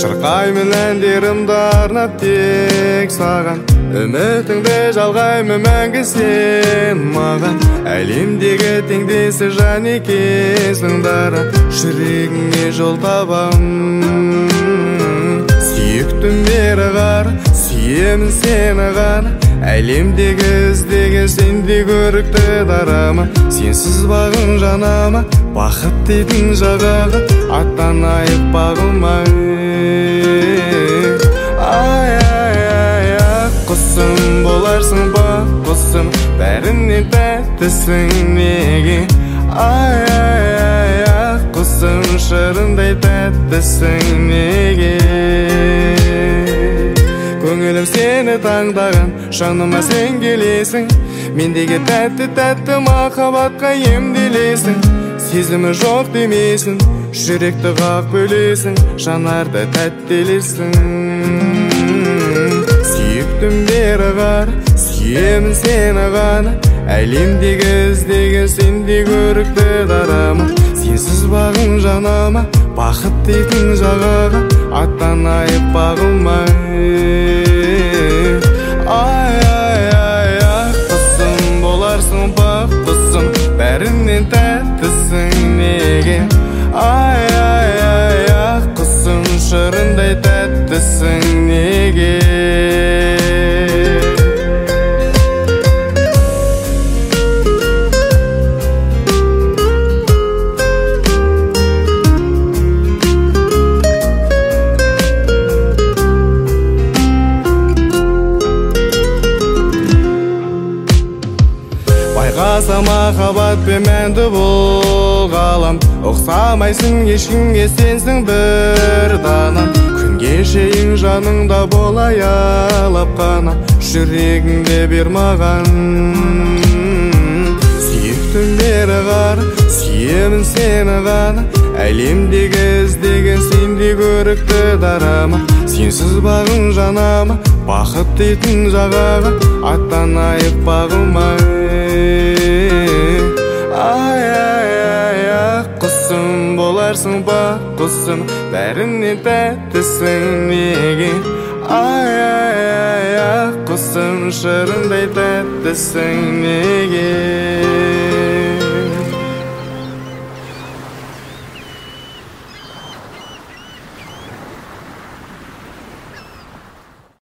шырқаймын әндерімді арнап тек саған, үмітіңді жалғаймын мәңгі сен маған. Әлемдегі теңдесі жан екенсің дара, жүрегіңе жол табам. Сүйіктім бері қара, сүйемін сені ғана, әлемдегі іздеген сенде көрікті дарама. Сенсіз бағым жанама, бақыт дейтін жағаға аттанайық бағылмай. Ай, ай, ай, ақ құсым боларсың бақ құсым, бәрінен тәттісің неге. Ай, ай, ай, ақ құсым шырындай тәттісің неге. Көңілім сені таңдаған, жаныма сен келесің, мендегі тәтті махаббатқа емделесің. Сезімі жоқ демейсің, жүректі қақ бөлесің, жанарды тәттелерсің. Сүйіктім бері қара, сүйемін сені ғана, әлемдегі іздеген сенде көрікті дарама. Сенсіз бағым жанама, бақыт дейтін жағаға аттанайық бағылмай. Ай, ай, ай, ақ құсым боларсың бақ құсым, бәрінен тәттісің неге. Ай, ай, ай, ақ құсым шырындай тәттісің неге. Байқаса махаббатпен мәнді бұл ғалам, ұқсамайсың ешкімге сенсің бір дана. Күн кешейін жаныңда болай алап қана, жүрегіңде бер маған. Сүйіктім бері қара, сүйемін сені ғана, әлемдегі іздеген сенде көрікті дарама. Сенсіз бағым жанама, бақыт дейтін жағаға аттанайық бағылмай. Ай, ай, ай, ақ құсым боларсың бақ құсым, бәрінен тәттісің неге. Ай, ай, ай, ақ құсым шырындай тәттісің неге.